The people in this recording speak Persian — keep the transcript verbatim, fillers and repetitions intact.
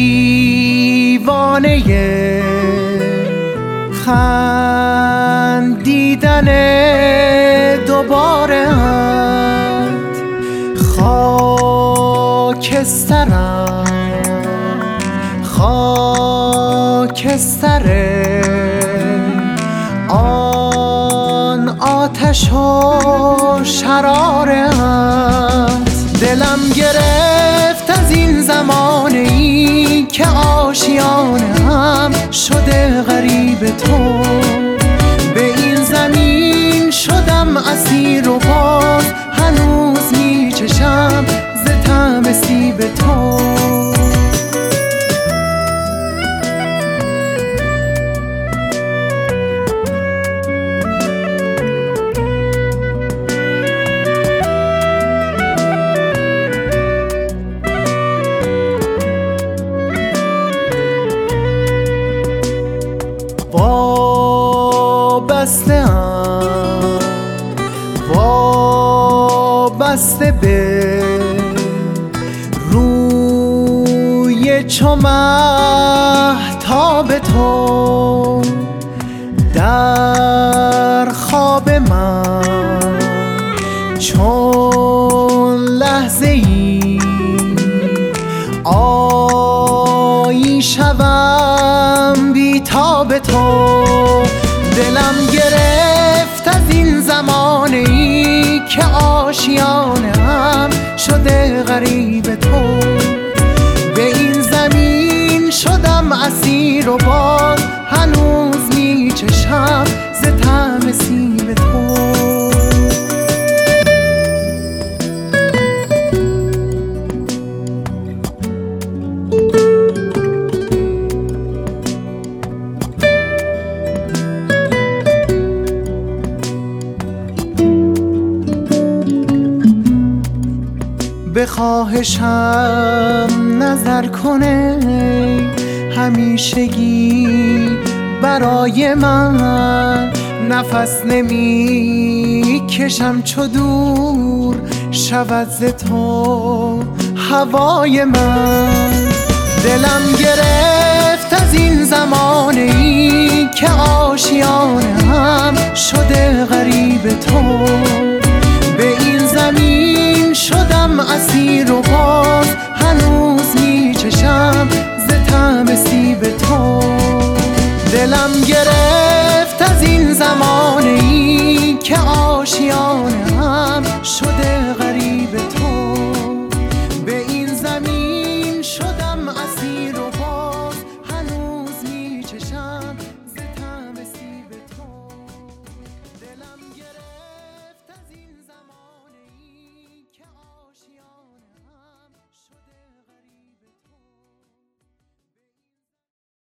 دیوانه خندیدن دوباره ات خاکسترم خاکستره آن آتش و شرارت. دلم گرفت از این زمانه ای که آشیانه هم شده غریب تو. به این زمین شدم اسیر و باز هنوز می چشم ز طعم سیب تو. وابسته ام وابسته به روی چو مهتاب تو. در خواب من چون لحظه ای آیی شوم بیتاب تو. دلم گرفت از این زمانه ای که آشیانه هم شده غریب تو. به این زمین شدم اسیر و باز هنوز می چشم ز طعم سیب تو. به خواهشم نظر کنه همیشگی برای من. نفس نمی کشم چو دور شود ز تو هوای من. دلم گرفت از این زمانه ای که آشیانه هم شده غریب تو. به این زمین شدم اسیر و باز هنوز می چشم ز طعم سیب تو. دلم گرفت از این زمانه ای که